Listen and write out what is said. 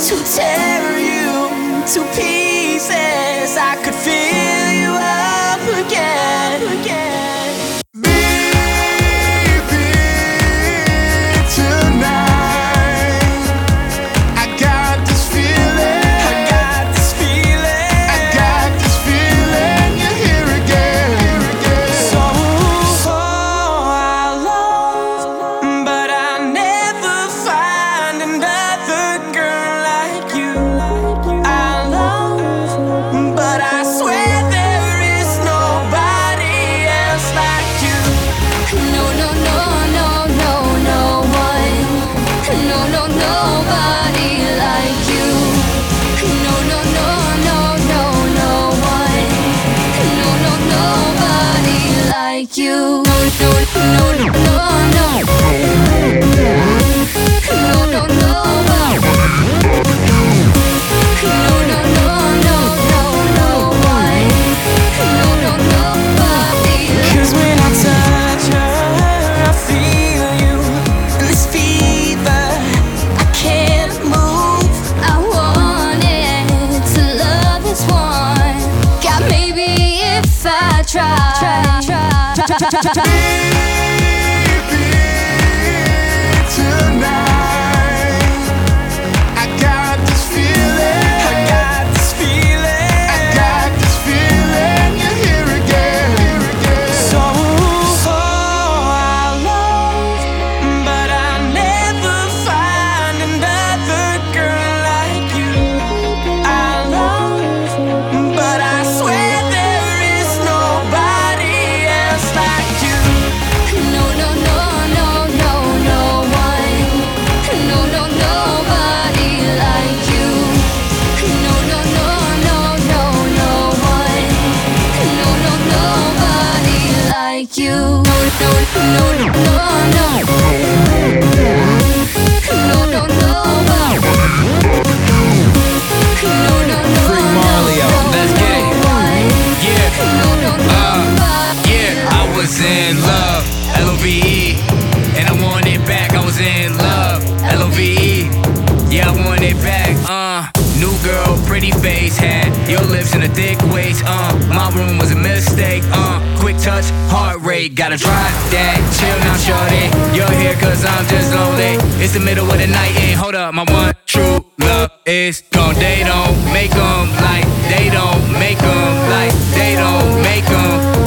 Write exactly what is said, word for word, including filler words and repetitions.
to tear you to pieces. I could fill you up again, again. Baby, tonight I got this feeling. I got this feeling. I got this feeling. You're here again, here again. So, so I love, but I never find another girl like you. I love, but I swear there is nobody else like you. No, no, no, no, no, no one. No, no, nobody like you. No, no, no, no, no, no one. No, no, nobody like you. No, no, no, no, no. No, no, nobody. No, no, no, no, no, no one. No, no, nobody like you. Cause when I touch her, I feel you. And this fever, I can't move. I wanted to love this one. God, maybe if I try, try, try, try, try, try, try. Baby, tonight I got this feeling. I got this feeling. I got this feeling. You're here again, here again. So, so I love, but I never find another girl like you. I love, but I swear there is nobody else like you. No, no, no, no, no, no one. No, no, nobody like you. No, no, no, no, no, no one. No, no, nobody like you. No, no, no, no, no. No, no, nobody. No, no, no, Free Marley out. no, Let's get it. no one. Yeah, No, no, nobody. yeah, I was in love, L O V E, and I want it back. I was in love, L O V E, yeah, I want it back. Uh, new girl, pretty face, had your lips in a thick waist. Uh, my room was a mistake. Uh, quick touch, heart rate, gotta drive that. Chill now, shorty. You're here 'cause I'm just lonely. It's the middle of the night, and hold up, my one true love is gone. They don't make 'em like they don't make 'em like they don't make 'em.